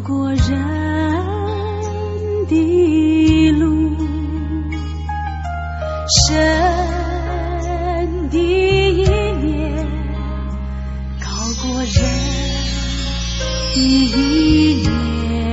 过人的路，神的意念高过人的意念，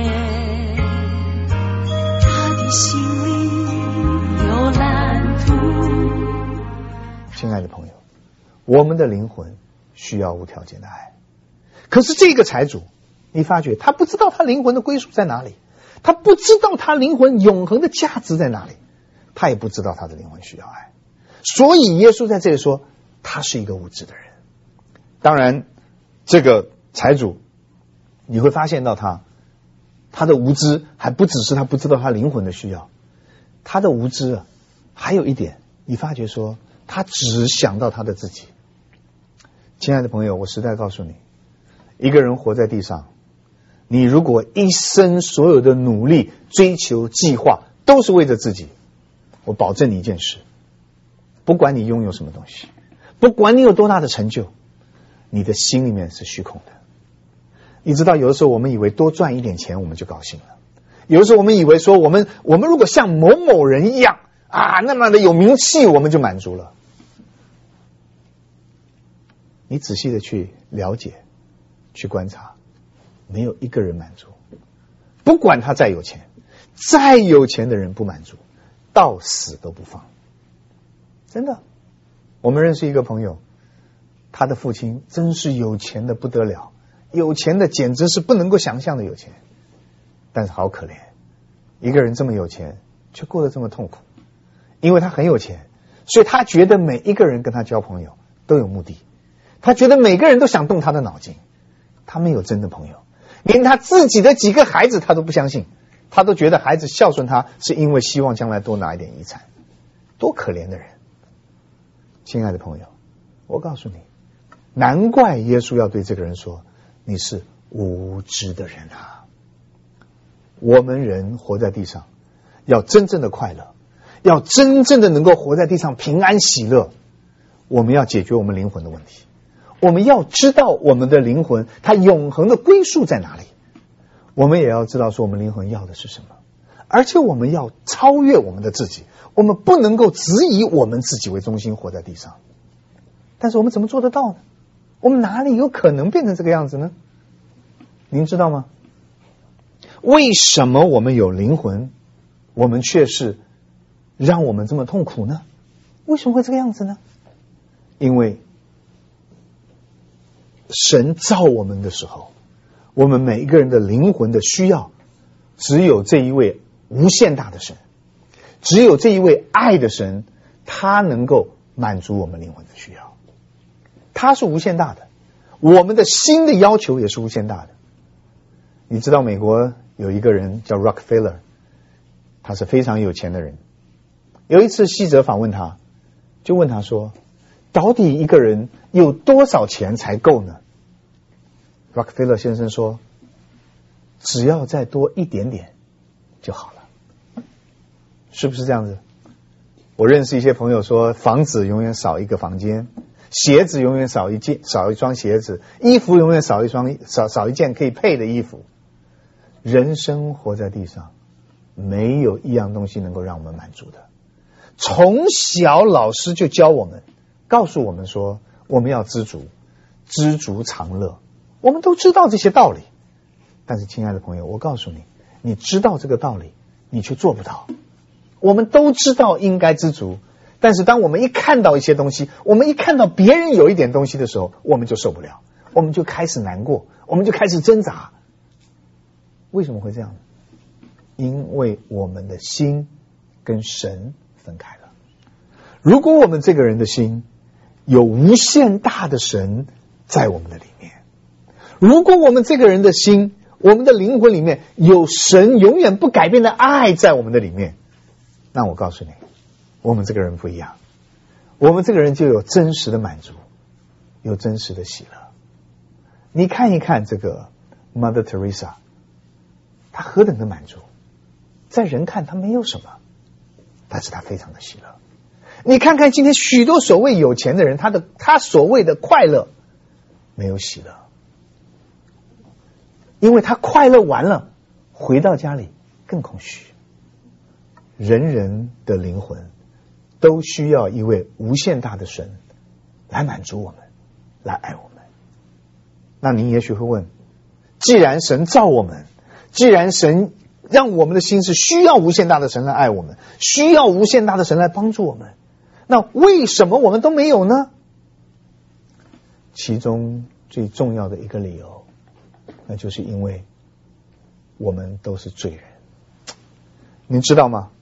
他的心里有蓝图。 亲爱的朋友，我们的灵魂需要无条件的爱，可是这个财主，你发觉他不知道他灵魂的归属在哪里，他不知道他灵魂永恒的价值在哪里，他也不知道他的灵魂需要爱，所以耶稣在这里说他是一个无知的人。当然这个财主你会发现到他的无知还不只是他不知道他灵魂的需要，他的无知还有一点，你发觉说他只想到他的自己。亲爱的朋友，我实在告诉你，一个人活在地上，你如果一生所有的努力追求计划都是为着自己，我保证你一件事，不管你拥有什么东西，不管你有多大的成就，你的心里面是虚空的。你知道有的时候我们以为多赚一点钱我们就高兴了，有的时候我们以为说我们如果像某某人一样那么的有名气我们就满足了。你仔细的去了解去观察，没有一个人满足，不管他再有钱，再有钱的人不满足到死都不放。真的，我们认识一个朋友，他的父亲真是有钱的不得了，有钱的简直是不能够想象的有钱，但是好可怜，一个人这么有钱却过得这么痛苦。因为他很有钱，所以他觉得每一个人跟他交朋友都有目的，他觉得每个人都想动他的脑筋，他没有真的朋友，连他自己的几个孩子他都不相信，他都觉得孩子孝顺他是因为希望将来多拿一点遗产。多可怜的人。亲爱的朋友，我告诉你，难怪耶稣要对这个人说你是无知的人啊。我们人活在地上要真正的快乐，要真正的能够活在地上平安喜乐，我们要解决我们灵魂的问题，我们要知道我们的灵魂它永恒的归宿在哪里，我们也要知道说我们灵魂要的是什么，而且我们要超越我们的自己，我们不能够只以我们自己为中心活在地上。但是我们怎么做得到呢？我们哪里有可能变成这个样子呢？您知道吗？为什么我们有灵魂，我们却是让我们这么痛苦呢？为什么会这个样子呢？因为神造我们的时候，我们每一个人的灵魂的需要只有这一位无限大的神，只有这一位爱的神，他能够满足我们灵魂的需要，他是无限大的，我们的心的要求也是无限大的。你知道美国有一个人叫 Rockefeller， 他是非常有钱的人。有一次记者访问他，就问他说，到底一个人有多少钱才够呢？ Rockefeller 先生说，只要再多一点点就好了。是不是这样子？我认识一些朋友说，房子永远少一个房间，鞋子永远少一双鞋子，衣服永远少一件可以配的衣服。人生活在地上，没有一样东西能够让我们满足的。从小老师就教我们，告诉我们说我们要知足，知足常乐，我们都知道这些道理。但是亲爱的朋友，我告诉你，你知道这个道理，你却做不到。我们都知道应该知足，但是当我们一看到一些东西，我们一看到别人有一点东西的时候，我们就受不了，我们就开始难过，我们就开始挣扎。为什么会这样？因为我们的心跟神分开了。如果我们这个人的心有无限大的神在我们的里面，如果我们这个人的心，我们的灵魂里面有神永远不改变的爱在我们的里面，那我告诉你，我们这个人不一样，我们这个人就有真实的满足，有真实的喜乐。你看一看这个 Mother Teresa， 她何等的满足，在人看她没有什么，但是她非常的喜乐。你看看今天许多所谓有钱的人，他所谓的快乐没有喜乐。 因为他快乐完了，回到家里更空虚。人人的灵魂都需要一位无限大的神来满足我们，来爱我们。那您也许会问，既然神造我们，既然神让我们的心是需要无限大的神来爱我们，需要无限大的神来帮助我们，那为什么我们都没有呢？其中最重要的一个理由，那就是因为我们都是罪人。您知道吗？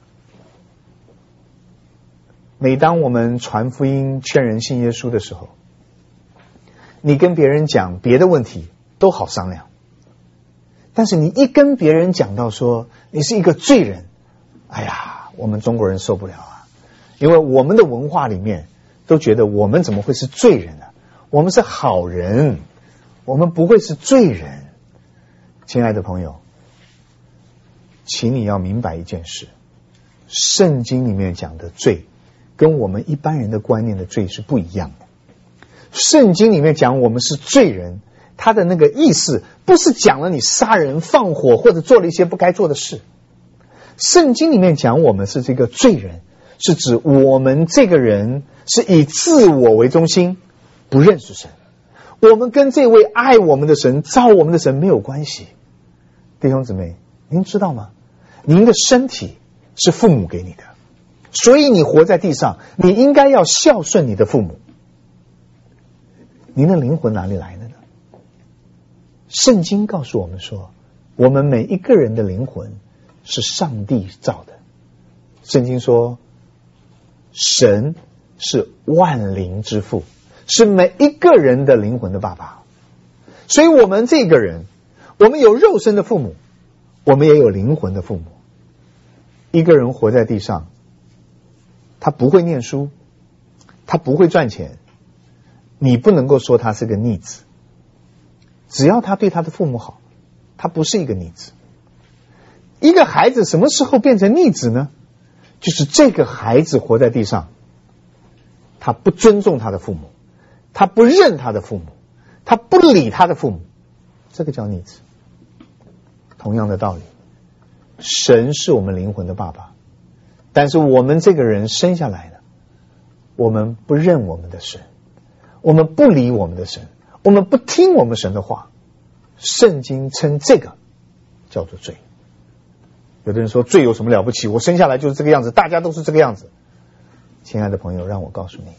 每当我们传福音劝人信耶稣的时候，你跟别人讲别的问题都好商量，但是你一跟别人讲到说你是一个罪人，哎呀，我们中国人受不了啊！因为我们的文化里面都觉得我们怎么会是罪人呢？我们是好人，我们不会是罪人。亲爱的朋友，请你要明白一件事，圣经里面讲的罪跟我们一般人的观念的罪是不一样的。圣经里面讲我们是罪人，他的那个意思不是讲了你杀人放火或者做了一些不该做的事。圣经里面讲我们是这个罪人，是指我们这个人是以自我为中心，不认识神，我们跟这位爱我们的神造我们的神没有关系。弟兄姊妹，您知道吗？您的身体是父母给你的，所以你活在地上，你应该要孝顺你的父母。您的灵魂哪里来的呢？圣经告诉我们说，我们每一个人的灵魂是上帝造的。圣经说，神是万灵之父，是每一个人的灵魂的爸爸。所以我们这个人，我们有肉身的父母，我们也有灵魂的父母。一个人活在地上，他不会念书，他不会赚钱，你不能够说他是个逆子。只要他对他的父母好，他不是一个逆子。一个孩子什么时候变成逆子呢？就是这个孩子活在地上，他不尊重他的父母，他不认他的父母，他不理他的父母，这个叫逆子。同样的道理，神是我们灵魂的爸爸，但是我们这个人生下来的，我们不认我们的神，我们不理我们的神，我们不听我们神的话。圣经称这个叫做罪。有的人说罪有什么了不起，我生下来就是这个样子，大家都是这个样子。亲爱的朋友，让我告诉你，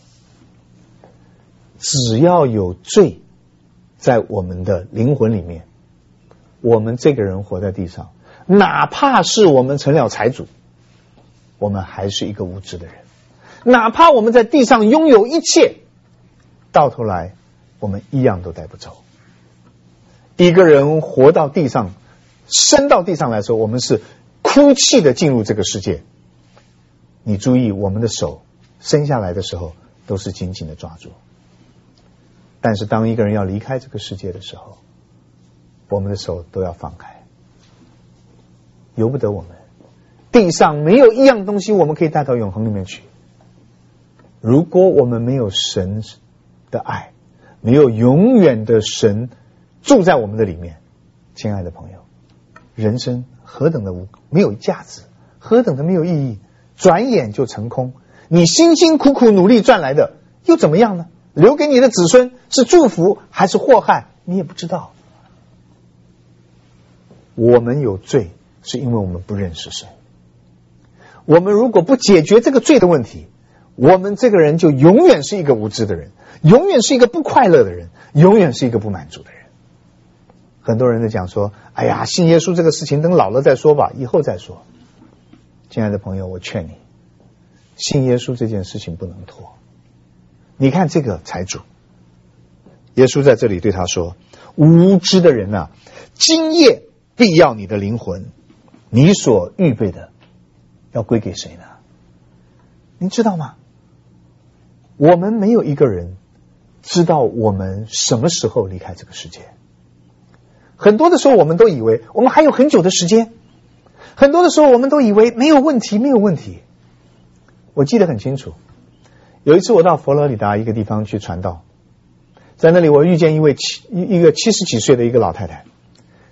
只要有罪在我们的灵魂里面，我们这个人活在地上，哪怕是我们成了财主，我们还是一个无知的人。哪怕我们在地上拥有一切，到头来我们一样都带不走。一个人活到地上，生到地上来说，我们是哭泣的进入这个世界。你注意，我们的手生下来的时候都是紧紧的抓住，但是当一个人要离开这个世界的时候，我们的手都要放开，由不得我们。地上没有一样东西我们可以带到永恒里面去。如果我们没有神的爱，没有永远的神住在我们的里面，亲爱的朋友，人生何等的没有价值，何等的没有意义，转眼就成空。你辛辛苦苦努力赚来的又怎么样呢？留给你的子孙是祝福还是祸害，你也不知道。我们有罪是因为我们不认识神。我们如果不解决这个罪的问题，我们这个人就永远是一个无知的人，永远是一个不快乐的人，永远是一个不满足的人。很多人在讲说，哎呀，信耶稣这个事情等老了再说吧，以后再说。亲爱的朋友，我劝你，信耶稣这件事情不能拖。你看这个财主，耶稣在这里对他说，无知的人啊，今夜必要你的灵魂，你所预备的要归给谁呢？您知道吗？我们没有一个人知道我们什么时候离开这个世界。很多的时候我们都以为我们还有很久的时间，很多的时候我们都以为没有问题，没有问题。我记得很清楚，有一次我到佛罗里达一个地方去传道，在那里我遇见一个70几岁的一个老太太，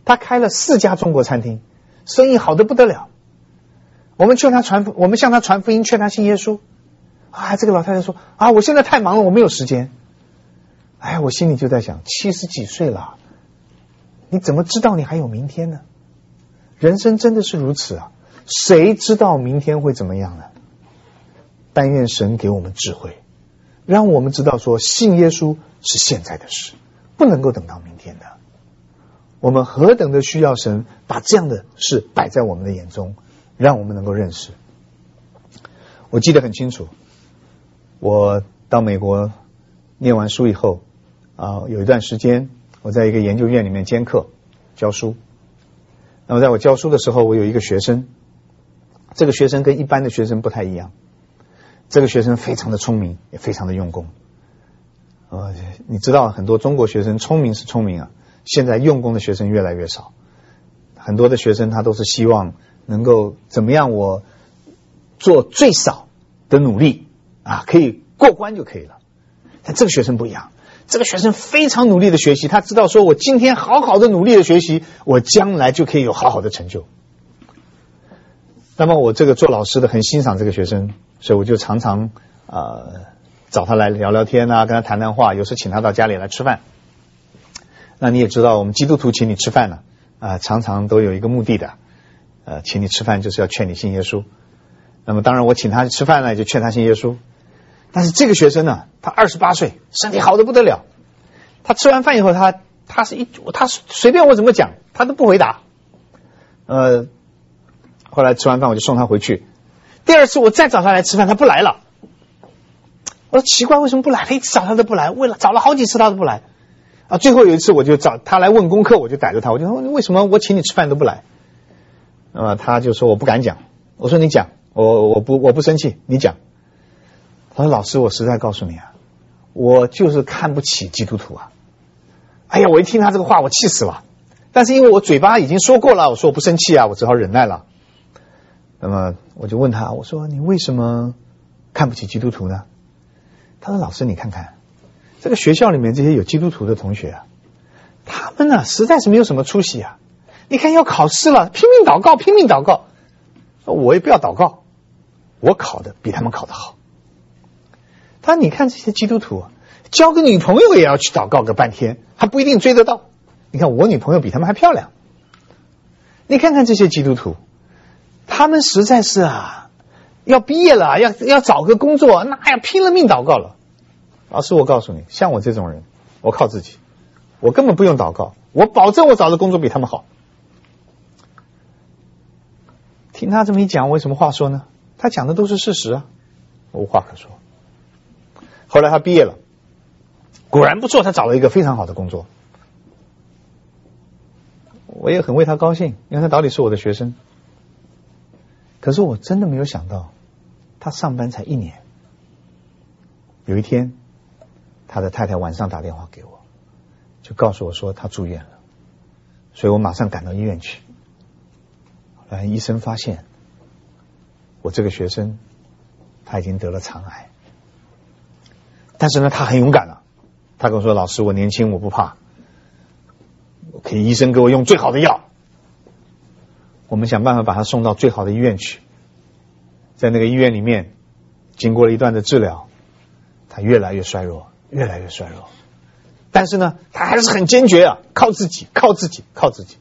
他开了4家中国餐厅，生意好得不得了。我们向他传福音，劝他信耶稣。这个老太太说我现在太忙了，我没有时间。我心里就在想，70几岁了，你怎么知道你还有明天呢？人生真的是如此啊，谁知道明天会怎么样呢？但愿神给我们智慧，让我们知道说信耶稣是现在的事，不能够等到明天的。我们何等的需要神把这样的事摆在我们的眼中，让我们能够认识。我记得很清楚，我到美国念完书以后有一段时间我在一个研究院里面兼课教书。那么在我教书的时候，我有一个学生，这个学生跟一般的学生不太一样，这个学生非常的聪明，也非常的用功。你知道很多中国学生聪明是聪明啊，现在用功的学生越来越少。很多的学生他都是希望能够怎么样，我做最少的努力可以过关就可以了。但这个学生不一样，这个学生非常努力的学习，他知道说我今天好好的努力的学习，我将来就可以有好好的成就。那么我这个做老师的很欣赏这个学生，所以我就常常找他来聊聊天跟他谈谈话，有时请他到家里来吃饭。那你也知道我们基督徒请你吃饭呢常常都有一个目的的，请你吃饭就是要劝你信耶稣。那么当然我请他吃饭呢，就劝他信耶稣。但是这个学生呢，他28岁，身体好得不得了。他吃完饭以后，他随便我怎么讲，他都不回答。后来吃完饭我就送他回去。第二次我再找他来吃饭，他不来了。我说奇怪，为什么不来？他一直找他都不来，找了好几次他都不来。最后有一次我就找他来问功课，我就逮着他，我就说为什么我请你吃饭都不来？他就说我不敢讲。我说你讲，我不生气，你讲。他说老师，我实在告诉你我就是看不起基督徒我一听他这个话我气死了，但是因为我嘴巴已经说过了，我说我不生气我只好忍耐了。那么我就问他，我说你为什么看不起基督徒呢？他说老师你看看这个学校里面这些有基督徒的同学他们实在是没有什么出息你看要考试了，拼命祷告拼命祷告。我也不要祷告，我考的比他们考得好。他说你看这些基督徒交个女朋友也要去祷告个半天，还不一定追得到。你看我女朋友比他们还漂亮。你看看这些基督徒，他们实在是要毕业了要找个工作，那要拼了命祷告了。老师我告诉你，像我这种人，我靠自己，我根本不用祷告，我保证我找的工作比他们好。听他这么一讲，我有什么话说呢？他讲的都是事实我无话可说。后来他毕业了，果然不错，他找了一个非常好的工作。我也很为他高兴，因为他到底是我的学生。可是我真的没有想到，他上班才1年。有一天他的太太晚上打电话给我，就告诉我说他住院了，所以我马上赶到医院去。后来医生发现我这个学生他已经得了肠癌。但是呢他很勇敢他跟我说，老师我年轻我不怕，可以医生给我用最好的药。我们想办法把他送到最好的医院去。在那个医院里面经过了一段的治疗，他越来越衰弱越来越衰弱。但是呢他还是很坚决靠自己靠自己靠自己。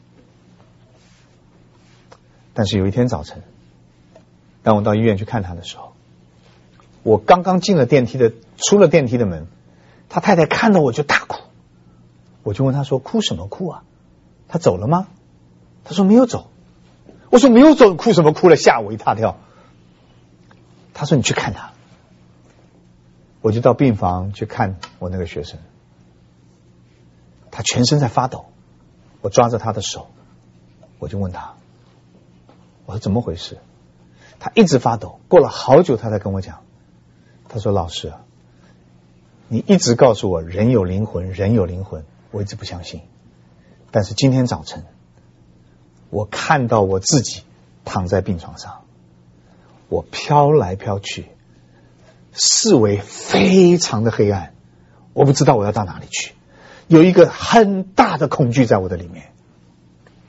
但是有一天早晨，当我到医院去看他的时候，我刚刚出了电梯的门，他太太看到我就大哭。我就问他说哭什么哭他走了吗？他说没有走。我说没有走哭什么哭了，吓我一大跳。他说你去看他。我就到病房去看我那个学生，他全身在发抖。我抓着他的手，我就问他，我说怎么回事？他一直发抖，过了好久他才跟我讲。他说老师你一直告诉我人有灵魂人有灵魂，我一直不相信。但是今天早晨我看到我自己躺在病床上，我飘来飘去，四围非常的黑暗，我不知道我要到哪里去，有一个很大的恐惧在我的里面。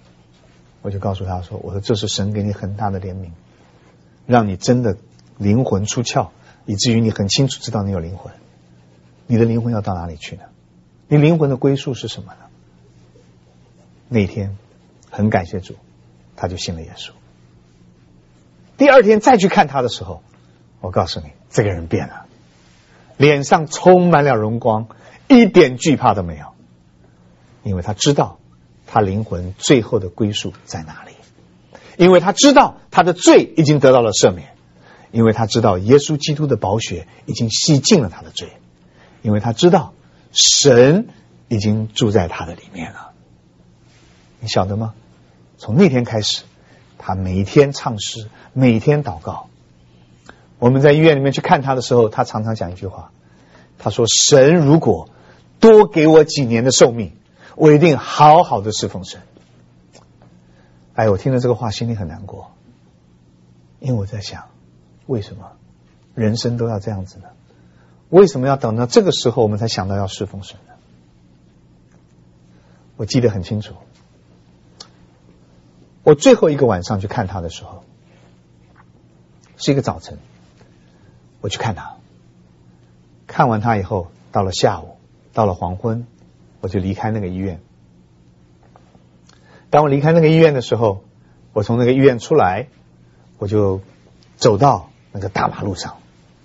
我就告诉他说，我说这是神给你很大的怜悯，让你真的灵魂出窍，以至于你很清楚知道你有灵魂。你的灵魂要到哪里去呢？你灵魂的归宿是什么呢？那天很感谢主，他就信了耶稣。第二天再去看他的时候，我告诉你，这个人变了，脸上充满了荣光，一点惧怕都没有，因为他知道他灵魂最后的归宿在哪里，因为他知道他的罪已经得到了赦免，因为他知道耶稣基督的宝血已经洗净了他的罪，因为他知道神已经住在他的里面了。你晓得吗？从那天开始，他每天唱诗，每天祷告。我们在医院里面去看他的时候，他常常讲一句话，他说，神如果多给我几年的寿命，我一定好好的侍奉神。哎，我听了这个话心里很难过，因为我在想，为什么人生都要这样子呢？为什么要等到这个时候我们才想到要侍奉神呢？我记得很清楚，我最后一个晚上去看他的时候，是一个早晨，我去看他，看完他以后，到了下午，到了黄昏，我就离开那个医院。当我离开那个医院的时候，我从那个医院出来，我就走到那个大马路上。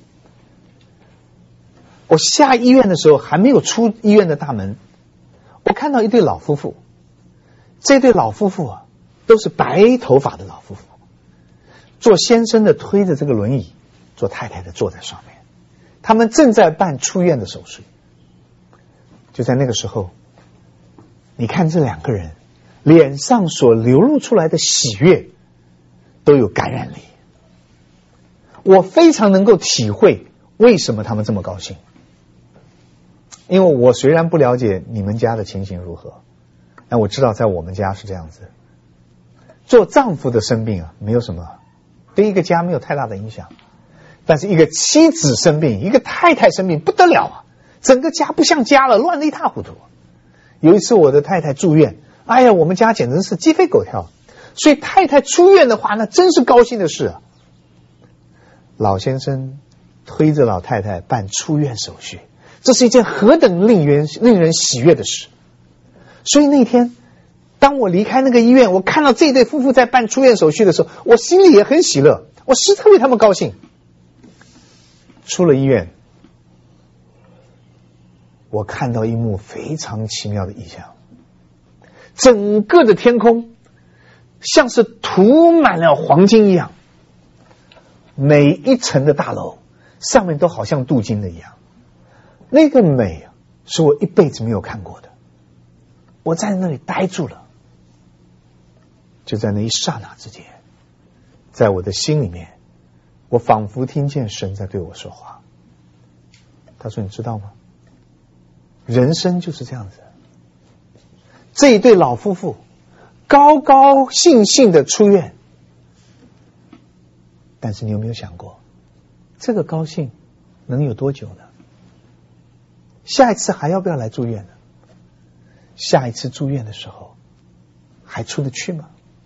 我下医院的时候还没有出医院的大门，我看到一对老夫妇。这对老夫妇啊，都是白头发的老夫妇，做先生的推着这个轮椅，做太太的坐在上面，他们正在办出院的手术。就在那个时候，你看这两个人脸上所流露出来的喜悦都有感染力，我非常能够体会为什么他们这么高兴。因为我虽然不了解你们家的情形如何，但我知道在我们家是这样子。做丈夫的生病啊，没有什么，对一个家没有太大的影响，但是一个妻子生病，一个太太生病不得了啊，整个家不像家了，乱得一塌糊涂。有一次我的太太住院，哎呀，我们家简直是鸡飞狗跳，所以太太出院的话，那真是高兴的事啊。老先生推着老太太办出院手续，这是一件何等令人喜悦的事。所以那天当我离开那个医院，我看到这对夫妇在办出院手续的时候，我心里也很喜乐，我实在为他们高兴。出了医院，我看到一幕非常奇妙的异象，整个的天空像是涂满了黄金一样，每一层的大楼上面都好像镀金的一样，那个美是我一辈子没有看过的。我在那里呆住了，就在那一刹那之间，在我的心里面，我仿佛听见神在对我说话。他说，你知道吗？人生就是这样子。这一对老夫妇高高兴兴的出院，但是你有没有想过，这个高兴能有多久呢？下一次还要不要来住院呢？下一次住院的时候还出得去吗？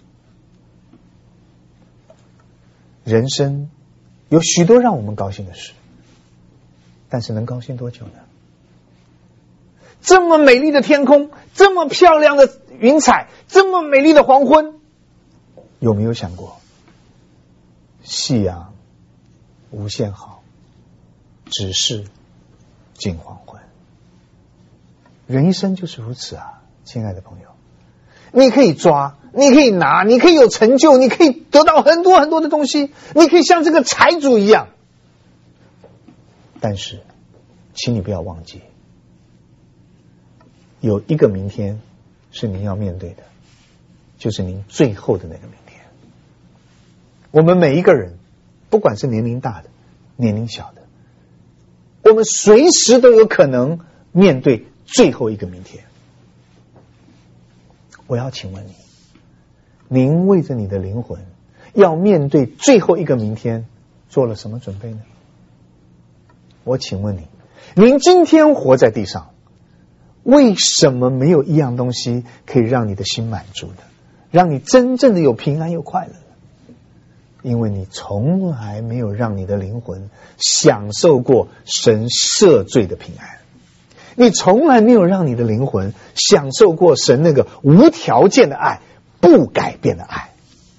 人生有许多让我们高兴的事，但是能高兴多久呢？这么美丽的天空，这么漂亮的云彩，这么美丽的黄昏，有没有想过，夕阳无限好，只是近黄昏。人一生就是如此啊，亲爱的朋友，你可以抓，你可以拿，你可以有成就，你可以得到很多很多的东西，你可以像这个财主一样，但是请你不要忘记，有一个明天是您要面对的，就是您最后的那个明天。我们每一个人，不管是年龄大的年龄小的，我们随时都有可能面对最后一个明天。我要请问你，您为着你的灵魂要面对最后一个明天做了什么准备呢？我请问你，您今天活在地上，为什么没有一样东西可以让你的心满足呢？ 让你真正的有平安有快乐。因为你从来没有让你的灵魂享受过神赦罪的平安，你从来没有让你的灵魂享受过神那个无条件的爱，不改变的爱。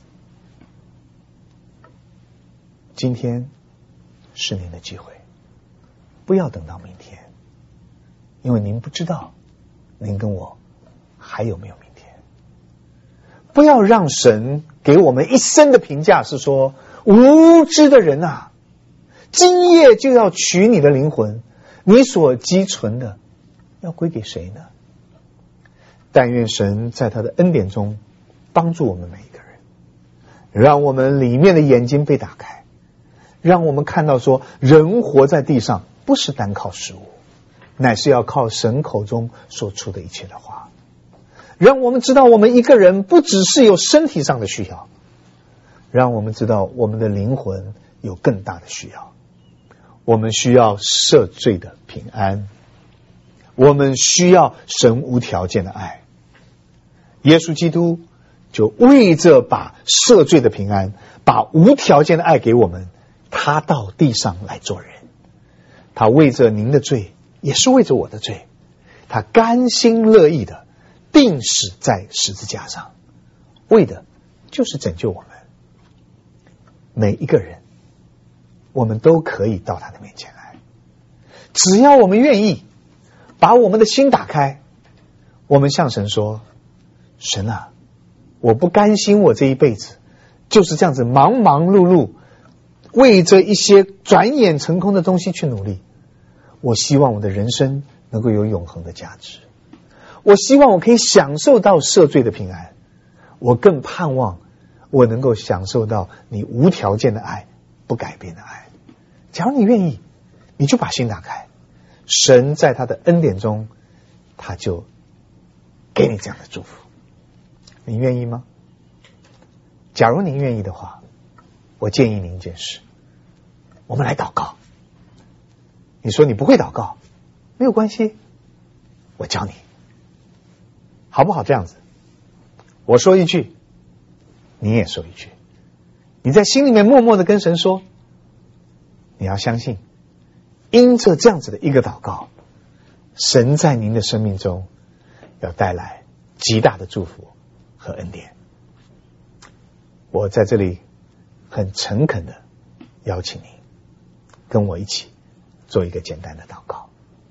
今天是您的机会，不要等到明天，因为您不知道您跟我还有没有明天。不要让神给我们一生的评价是说，无知的人啊，今夜就要取你的灵魂，你所积存的要归给谁呢？但愿神在他的恩典中帮助我们每一个人，让我们里面的眼睛被打开，让我们看到说，人活在地上不是单靠食物，乃是要靠神口中所出的一切的话。让我们知道我们一个人不只是有身体上的需要，让我们知道我们的灵魂有更大的需要。我们需要赦罪的平安，我们需要神无条件的爱。耶稣基督就为着把赦罪的平安，把无条件的爱给我们，他到地上来做人。他为着您的罪，也是为着我的罪，他甘心乐意的钉死在十字架上，为的就是拯救我们。每一个人，我们都可以到他的面前来，只要我们愿意把我们的心打开，我们向神说，神啊，我不甘心我这一辈子就是这样子忙忙碌碌，为着一些转眼成空的东西去努力。我希望我的人生能够有永恒的价值，我希望我可以享受到赦罪的平安，我更盼望我能够享受到你无条件的爱，不改变的爱。假如你愿意，你就把心打开，神在他的恩典中，他就给你这样的祝福。你愿意吗？假如您愿意的话，我建议您一件事，我们来祷告。你说你不会祷告，没有关系，我教你，好不好？这样子，我说一句，你也说一句，你在心里面默默的跟神说，你要相信，因着这样子的一个祷告，神在您的生命中要带来极大的祝福和恩典。我在这里很诚恳的邀请您跟我一起做一个简单的祷告。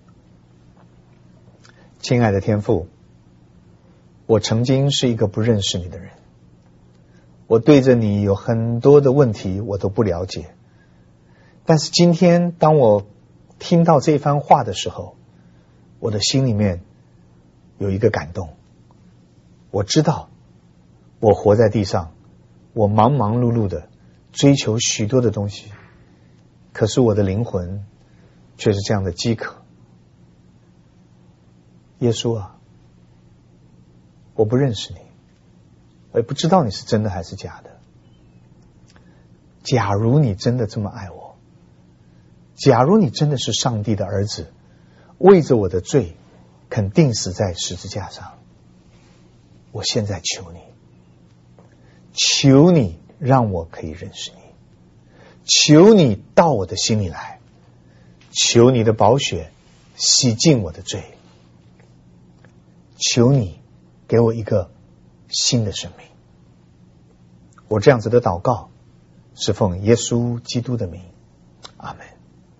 亲爱的天父，我曾经是一个不认识你的人，我对着你有很多的问题我都不了解，但是今天当我听到这番话的时候，我的心里面有一个感动。我知道我活在地上，我忙忙碌碌的追求许多的东西，可是我的灵魂却是这样的饥渴。耶稣啊，我不认识你，我也不知道你是真的还是假的。假如你真的这么爱我，假如你真的是上帝的儿子，为着我的罪肯定死在十字架上，我现在求你，求你让我可以认识你，求你到我的心里来，求你的宝血洗净我的罪，求你给我一个新的生命。我这样子的祷告是奉耶稣基督的名，阿们。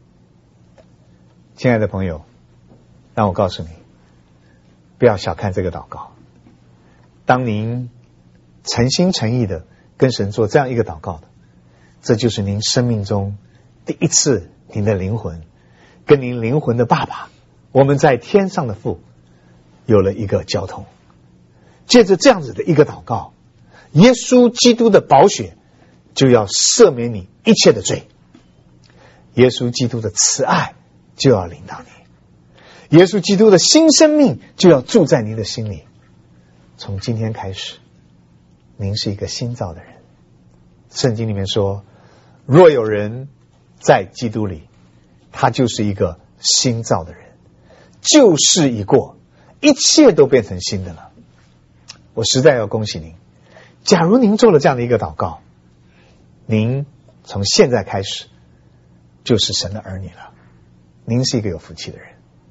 亲爱的朋友，让我告诉你，不要小看这个祷告。当您诚心诚意的跟神做这样一个祷告的，这就是您生命中第一次您的灵魂跟您灵魂的爸爸，我们在天上的父有了一个交通。借着这样子的一个祷告，耶稣基督的宝血就要赦免你一切的罪，耶稣基督的慈爱就要领导你，耶稣基督的新生命就要住在您的心里。从今天开始，您是一个新造的人。圣经里面说，若有人在基督里，他就是一个新造的人，旧事已过，一切都变成新的了。我实在要恭喜您， 假如您做了这样的一个祷告，您从现在开始就是神的儿女了，您是一个有福气的人。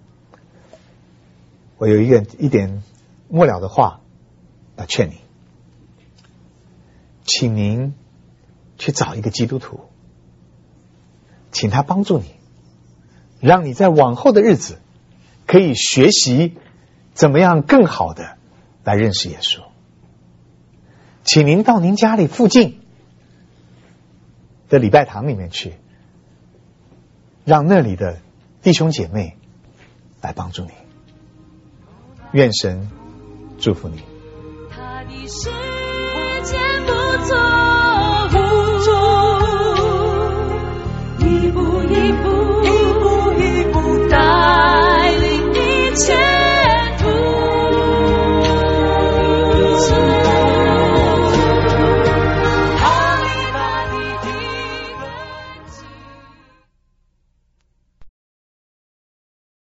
我有一点末了的话要劝你，请您去找一个基督徒，请他帮助你，让你在往后的日子可以学习怎么样更好的来认识耶稣。请您到您家里附近的礼拜堂里面去，让那里的弟兄姐妹来帮助你。愿神祝福你。 他的时间不错，一步一步